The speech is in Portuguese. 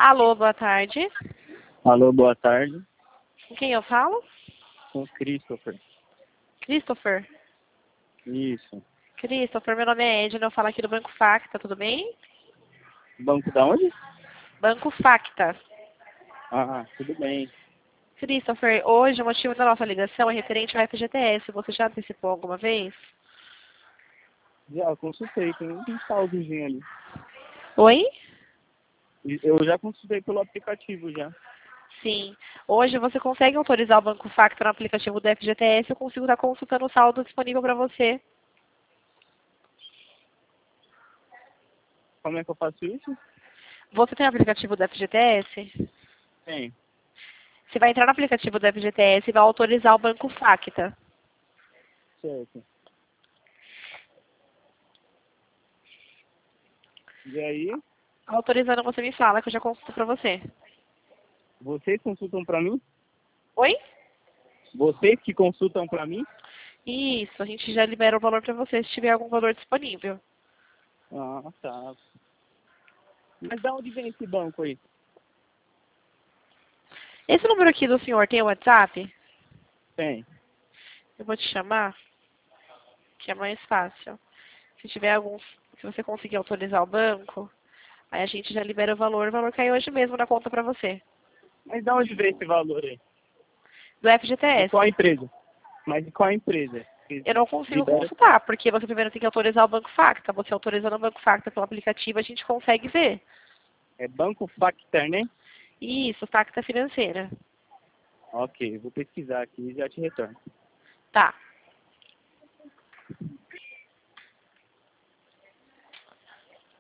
Alô, boa tarde. Alô, boa tarde. Com quem eu falo? Com o Christopher. Christopher. Isso. Christopher, meu nome é Edna, eu falo aqui do Banco Facta, tudo bem? Banco da onde? Banco Facta. Ah, tudo bem. Christopher, hoje o motivo da nossa ligação é referente ao FGTS. Você já antecipou alguma vez? Já consultei, tem um saldozinho ali. Oi? Eu já consultei pelo aplicativo já. Sim. Hoje você consegue autorizar o Banco Facta no aplicativo do FGTS. Eu consigo estar consultando o saldo disponível para você. Como é que eu faço isso? Você tem o aplicativo do FGTS? Tem. Você vai entrar no aplicativo do FGTS e vai autorizar o Banco Facta. Certo. E aí, Autorizando, você me fala que eu já consulto para você. vocês consultam pra mim? Oi? Vocês que consultam pra mim? Isso, a gente já libera o valor para você se tiver algum valor disponível. Ah, tá. Mas da onde vem esse banco aí? Esse número aqui do senhor tem o WhatsApp? Tem. Eu vou te chamar, que é mais fácil. Se tiver algum, se você conseguir autorizar o banco, aí a gente já libera o valor cai hoje mesmo na conta para você. Mas da onde vem esse valor aí? Do De FGTS. qual empresa? Mas de qual empresa? Que Eu não consigo libera? consultar, porque você primeiro tem que autorizar o Banco Facta. Você autorizando o Banco Facta pelo aplicativo, a gente consegue ver. É Banco Factor, né? Isso, Facta Financeira. Ok, vou pesquisar aqui e já te retorno. Tá.